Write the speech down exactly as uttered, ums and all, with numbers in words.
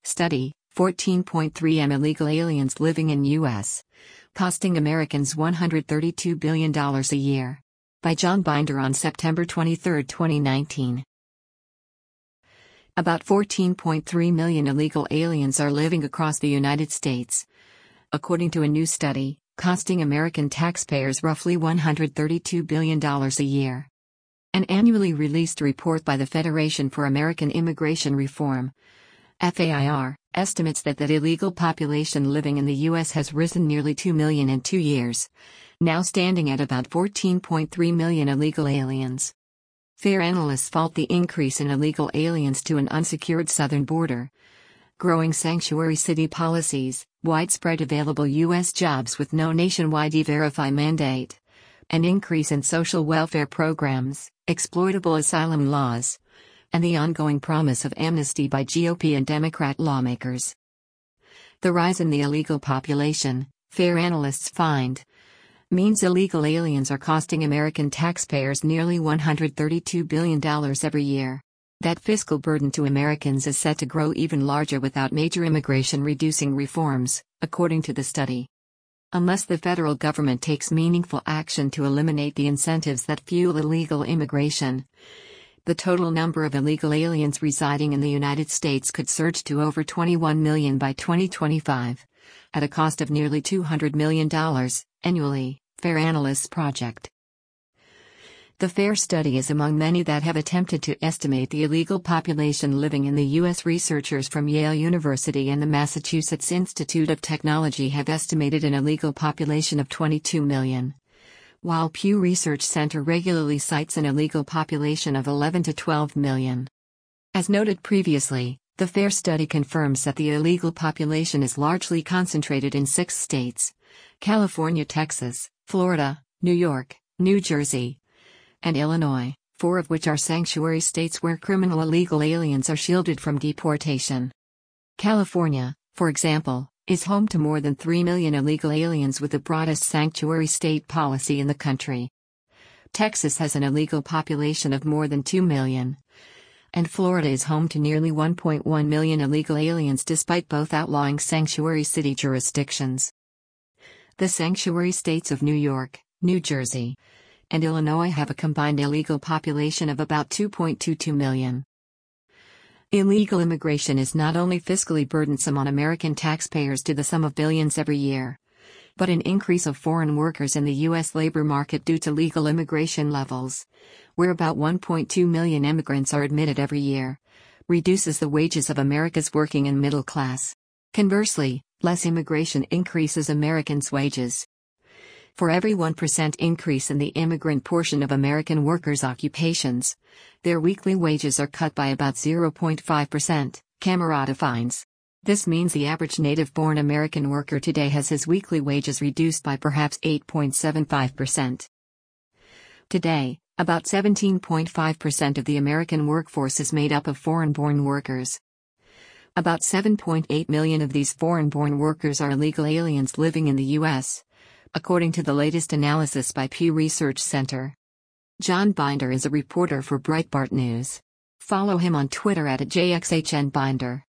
Study, fourteen point three million illegal aliens living in U S, costing Americans one hundred thirty-two billion dollars a year. By John Binder on September twenty-third, twenty nineteen. About fourteen point three million illegal aliens are living across the United States, according to a new study, costing American taxpayers roughly one hundred thirty-two billion dollars a year. An annually released report by the Federation for American Immigration Reform, F A I R, estimates that the illegal population living in the U S has risen nearly two million in two years, now standing at about fourteen point three million illegal aliens. FAIR analysts fault the increase in illegal aliens to an unsecured southern border, growing sanctuary city policies, widespread available U S jobs with no nationwide E-Verify mandate, an increase in social welfare programs, exploitable asylum laws, and the ongoing promise of amnesty by G O P and Democrat lawmakers. The rise in the illegal population, FAIR analysts find, means illegal aliens are costing American taxpayers nearly one hundred thirty-two billion dollars every year. That fiscal burden to Americans is set to grow even larger without major immigration reducing reforms, according to the study. Unless the federal government takes meaningful action to eliminate the incentives that fuel illegal immigration, the total number of illegal aliens residing in the United States could surge to over twenty-one million by twenty twenty-five, at a cost of nearly two hundred million dollars annually, FAIR analysts project. The FAIR study is among many that have attempted to estimate the illegal population living in the U S. Researchers from Yale University and the Massachusetts Institute of Technology have estimated an illegal population of twenty-two million, while Pew Research Center regularly cites an illegal population of eleven to twelve million. As noted previously, the FAIR study confirms that the illegal population is largely concentrated in six states: California, Texas, Florida, New York, New Jersey, and Illinois, four of which are sanctuary states where criminal illegal aliens are shielded from deportation. California, for example, is home to more than three million illegal aliens with the broadest sanctuary state policy in the country. Texas has an illegal population of more than two million. And Florida is home to nearly one point one million illegal aliens despite both outlawing sanctuary city jurisdictions. The sanctuary states of New York, New Jersey, and Illinois have a combined illegal population of about two point two two million. Illegal immigration is not only fiscally burdensome on American taxpayers to the sum of billions every year, but an increase of foreign workers in the U S labor market due to legal immigration levels, where about one point two million immigrants are admitted every year, reduces the wages of America's working and middle class. Conversely, less immigration increases Americans' wages. For every one percent increase in the immigrant portion of American workers' occupations, their weekly wages are cut by about zero point five percent, Camerata finds. This means the average native-born American worker today has his weekly wages reduced by perhaps eight point seven five percent. Today, about seventeen point five percent of the American workforce is made up of foreign-born workers. About seven point eight million of these foreign-born workers are illegal aliens living in the U S, according to the latest analysis by Pew Research Center. John Binder is a reporter for Breitbart News. Follow him on Twitter at J X H N Binder.